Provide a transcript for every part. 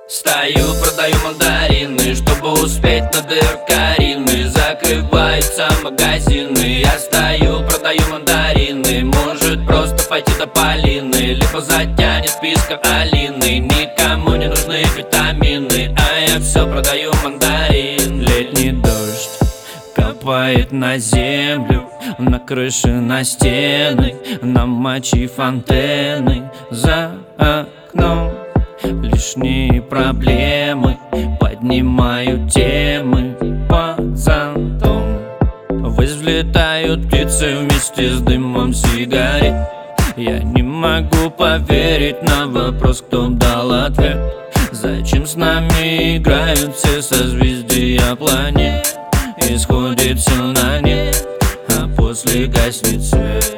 Стою, продаю мандарины, чтобы успеть на дыркарины. Закрываются магазины. Я стою, продаю мандарины. Может просто пойти до Полины, либо затянет списка Алины. Никому не нужны витамины, а я все продаю мандарин. Летний дождь капает на землю, на крыши, на стены, на мочи фонтаны. За окном лишние проблемы, поднимаю темы под зонтом. Взлетают птицы вместе с дымом сигарет. Я не могу поверить на вопрос, кто дал ответ. Зачем с нами играют все созвездия планет? Исходит все на нет, а после гаснет свет.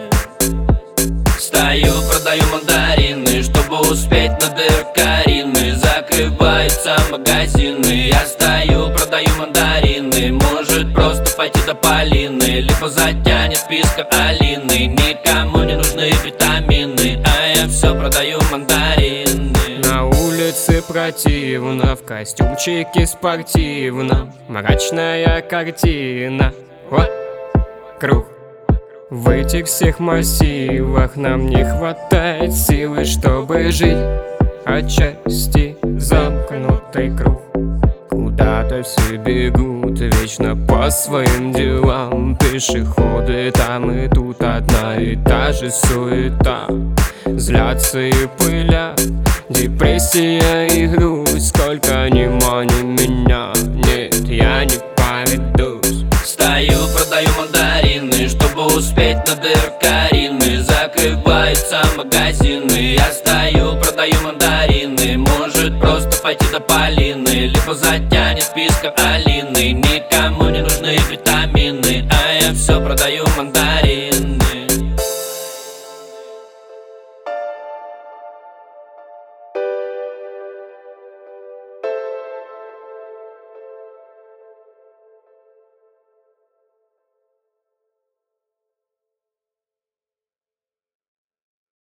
Стою, продаю мандарины, чтобы успеть на дыркарины. Закрываются магазины. Я стою, продаю мандарины. Может просто пойти до Полины, либо затянет списка Алины. Никому не нужны витамины, а я все продаю мандарины. На улице противно, в костюмчике спортивно. Мрачная картина, круг. В этих всех массивах нам не хватает силы, чтобы жить. Отчасти замкнутый круг. Куда-то все бегут вечно по своим делам. Пешеходы там и тут, одна и та же суета. Злятся и пылят, депрессия и грусть. Сколько ни мани меня, нет, я не поведусь. Стою, продаю мандарины, чтобы успеть на дыркарины. Закрываются магазины. Я стою, продаю мандарины. Может просто пойти до Полины, либо затянет списка Алины.